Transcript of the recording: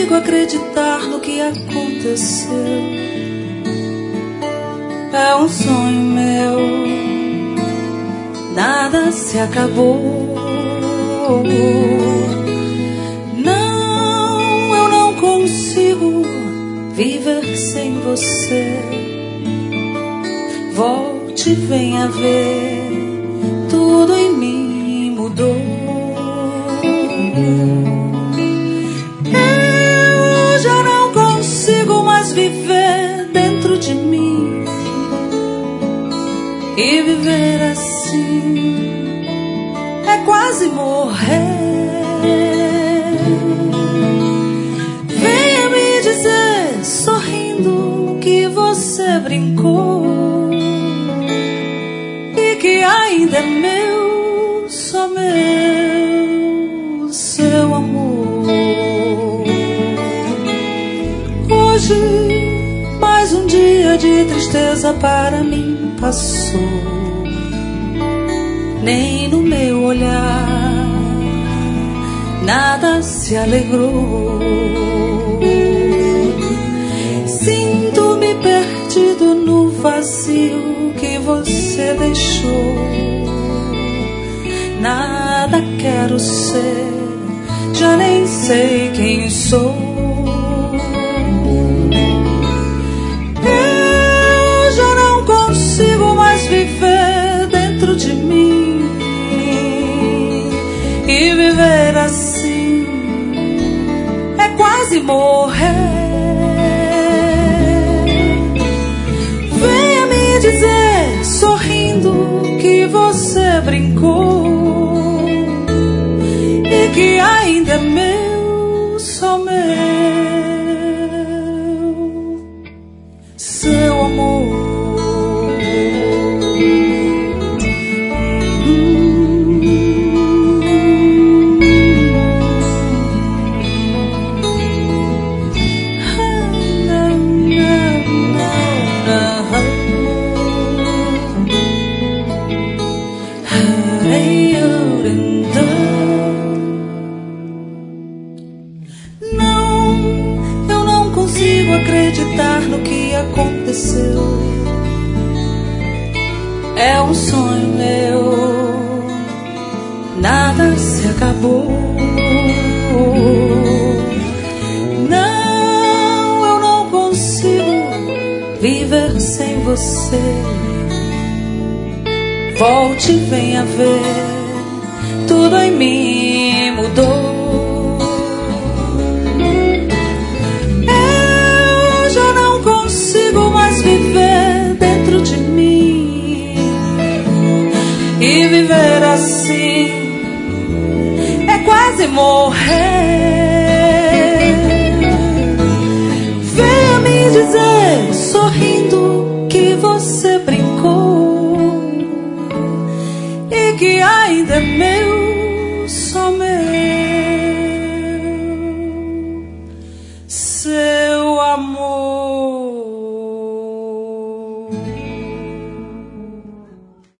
consigo acreditar no que aconteceu. É um sonho meu, nada se acabou. Não, eu não consigo viver sem você. Volte, venha ver, tudo em mim mudou. Eu já não consigo mais viver dentro de mim. E viver assim é quase morrer. Venha me dizer, sorrindo, que você brincou e que ainda é meu, só meu, seu amor. Hoje, mais um dia de tristeza para mim passou. Nem no meu olhar nada se alegrou. Sinto-me perdido no vazio que você deixou. Nada quero ser, já nem sei quem sou. Eu já não consigo mais viver dentro de mim. E viver assim é quase morrer. Venha me dizer, sorrindo, que você brincou e que ainda é meu, só meu, seu amor. Acreditar no que aconteceu. É um sonho meu, nada se acabou. Não, eu não consigo viver sem você. Volte, venha ver, tudo em mim mudou. Consigo mais viver dentro de mim. E viver assim é quase morrer. Venha me dizer, sorrindo, que você brincou e que ainda é meu, só meu.